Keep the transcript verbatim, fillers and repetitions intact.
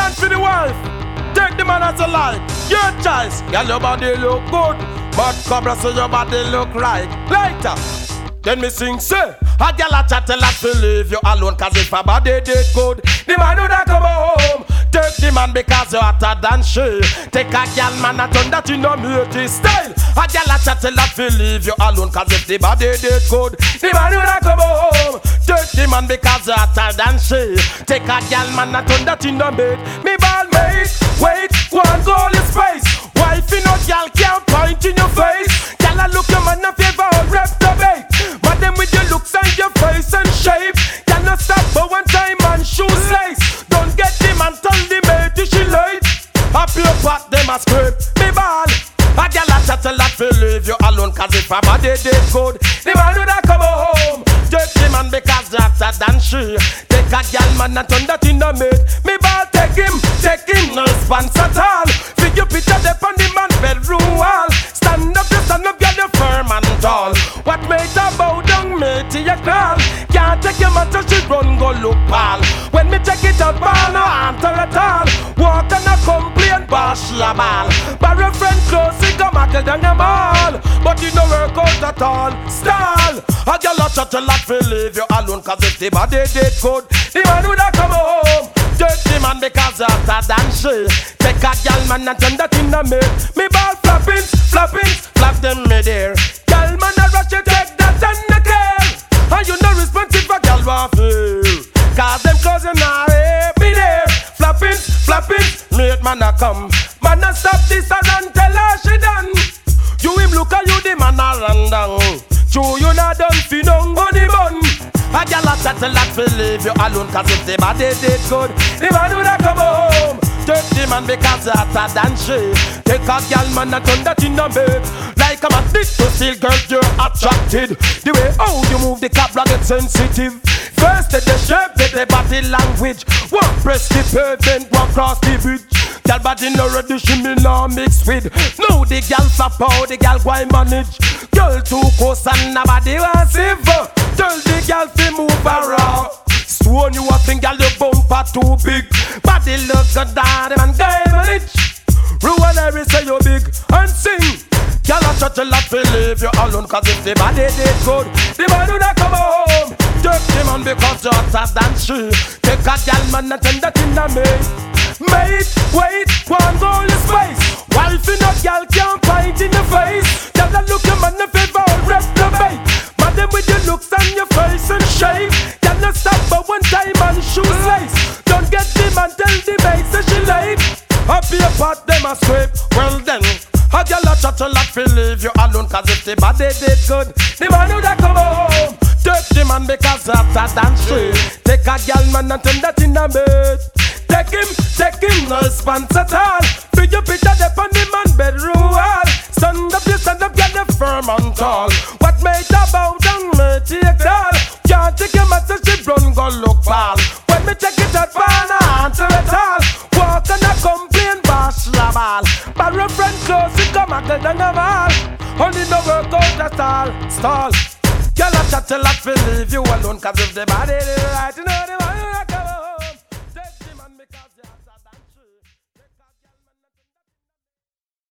stand for the wife. Take the man as a life. Your choice. Girl, your body look good, but Cobra say your body look right. Later, then me sing say, a girl a chat a lot to leave you alone, cause if a body did good, the man would have come home. Take the man because you're hotter than she. Take a girl man a turn that you know me his style. A girl a chat a lot to leave you alone, cause if the body did good, the man would have come home. Take the man because you're hotter than she. Take a girl man a turn that you know me. Me ball mate, wait, one goal is space. Wife in no girl can't point in your face. Girl a look your man a favor or reprobate. But them with your looks and your face and shape, cannot stop but one time and shoes lace. Don't get them and tell the mate she late. Up your pot them a scrape. Me ball, a girl a chat a lot to leave you alone, cause if a body did good, the man would have come home. Take the man because you're hotter than she. Take a girl man and turn that in a mate. Me ball take him, take him, no response at all. Fig your picture there on the man bedroom wall. Stand up, you stand up, girl, you firm and tall. What made her bow down, mate, to your call? Can't take your man till she run, go look pal. When me check it out, ball, no answer at all. Walk and a complain, ball, she a ball. But her friend close, he come a down the mall. But it no work out at all, stall. A girl a chat a lot for leave you alone, cause if the body did good, the man would have come home. Take the man because you're hotter than she. Take a girl man and turn that in a mate. Me ball flapping, flapping, flap them me there. Girl man a rush you take that and the care. And you no responsive for girl want feel, cause them clothes you not me there. Flapping, flapping, mate man a come. Man a stop this and run tell her she done. You him look at you the man a run down. True you not done fi no money bun. A girl a chat a lot fi leave you alone, cause if the body did good, the man would have come home. Take the man because you're hotter than she. Take a girl man and turn that in a bed. Like a magnet to steel, girl, you're attracted. The way how you move the cabra get sensitive. First at the shape, get the body language. One press the pavement, one cross the bridge. Girl body no ready, she me no mix with. Now the girl flap out, the girl go manage. Girl too close and nobody wants save. Tell the girl fi move around. Stone you up and girl your bumper too big. Body look good down and girl manage. Ruin every say you big and sing. Girl a chat a lot fi leave you alone, cause if the body did good, the man would have come home. Take the man because you're hotter than she. Take a girl man and turn that in a mate. Mate, wait, one goal is space. Wife in a girl can't fight in the face. Girl a look your man a favor or reprobate. But them with your looks and your face and shape, cannot stop but one time and shoes lace. Don't get them and tell the mate that she late. Up your pot them a scrape. Well then, a girl a chat a lot fi leave you alone, cause if the body did good, the man would have come home. Take the man because you're hotter than she. Take a girl man and turn that in a bed. Take him, take him, no response at all. Fig your picture there on the man bedroom wall. Stand up, you stand up, get the firm and tall. What made her bow down, mate, take all. Can't take your man so she run, go look pal. When me check it out, ball, no answer at all. Walk and a complain, bash la ball. But her friend close, she come and get down the mall. Only no work out, that's all, stall. Girl a chat a lot fi leave you alone, cause if the body is right, you know the man